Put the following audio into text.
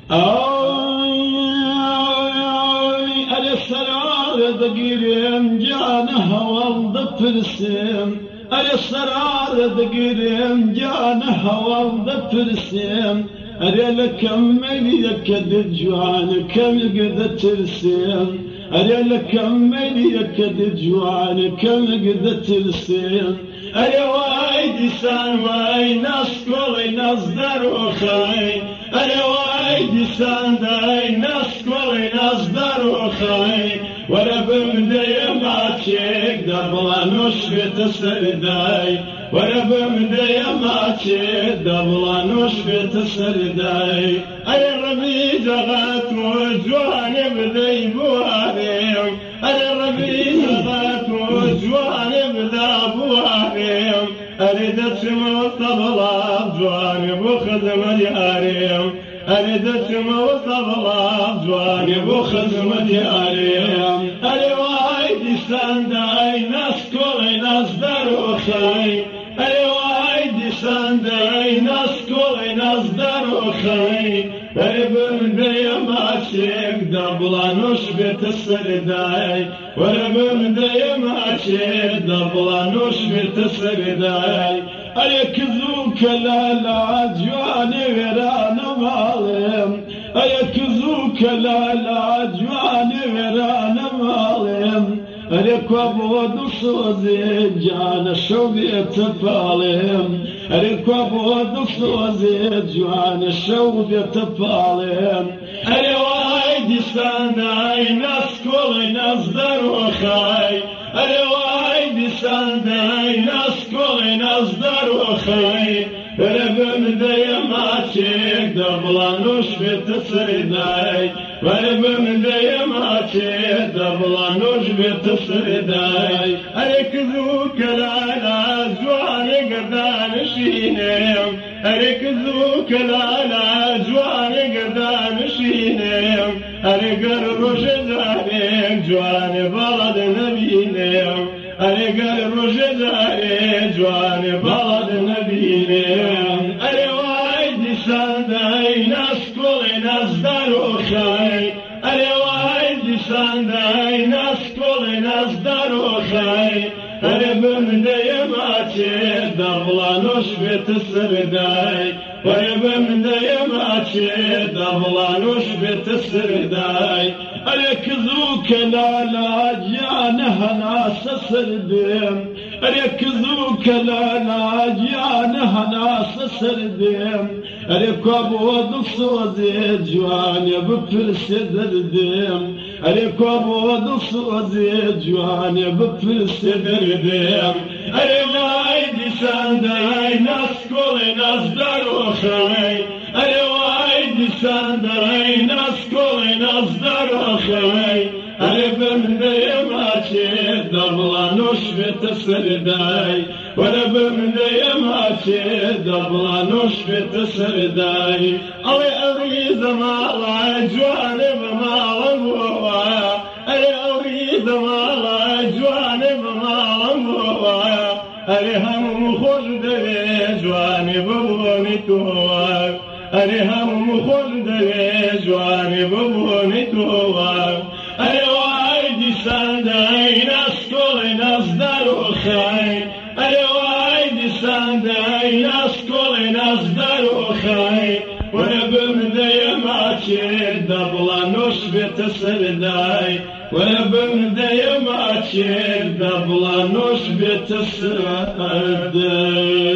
السرار دقيرم جانها والد فرسم السرار دقيرم جانها والد فرسم لكم مليك الجوان كم قد ترسم لكم مليك الجوان كم قد ترسم وايد سان واي ناس كل ناس دروخاي وايد سان داي ناس كل ناس دروخاي ولا بمدي ما تشيك دبلا نشفت السرداي ولا بمدي ما تشيك دبلا نشفت السرداي الربيع غات وجوان بدي بواريم الربيع غات وجوان بدا بواريم أريدت موطبلا جواني بخدم دياريم أريدت موطبلا جواني بخدم دياريم الوايد سانداي ناس كل ناس دروخاي الوايد سانداي ناس كل ناس دروخاي وربم ديما شيك دبلا نشبت السرداي وربم ديما شيك دبلا نشبت السرداي أيكذوك لا جواني وران مالهم أيكذوك لا جواني وران مالهم ركبوا دصوزي جان الشوبية فالهم ركبوا دصوزي جان الشوبية فالهم الوايد سانداي ناس كل ناس دروخاي الوايد سانداي ناس كل ناس دروخاي ربم ديما تشيك دبلا نشبت السرداي وربم ديما تشيك دبلا نشبت السرداي أركزوك لا جواني قدان شينيم أركزوك لا جواني قدان شينيم أرقر رشداني جواني بلد نبينيم أرقر رشداني جواني بلد نبينيم الوايد سانداي ناس كل ناس دروخاي الوايد سانداي ناس كل ناس دروخاي وربم ديما تشيك دبلا نشبت السرداي وربم ديما تشيك دبلا نشبت السرداي ركزوك لا جانها ناس سردم ركزوك لا جانها ناس سردم ركبوا دصوزي جواني بفرس دردم ركبوا دصوزي جواني بفرس دردم الوايد سانداي ناس كل ناس دروخاي الوايد سانداي ناس كل ناس دروخاي ربم ديما تشيك دبلا نشفت السرداي وربم ديما تشيك دبلا نشفت السرداي أريد مالا جوانب مالا بوايا أريد مالا جوانب مالا بوايا هم خلد جوانب بوني توايا هم خلد جوانب بوني توايا الوايد سانداي ناس كل ناس دروخاي الوايد سانداي ناس كل ناس دروخاي وربم ديما تشيك دبلا نشبت السرداي وربم ديما تشيك دبلا نشبت السرداي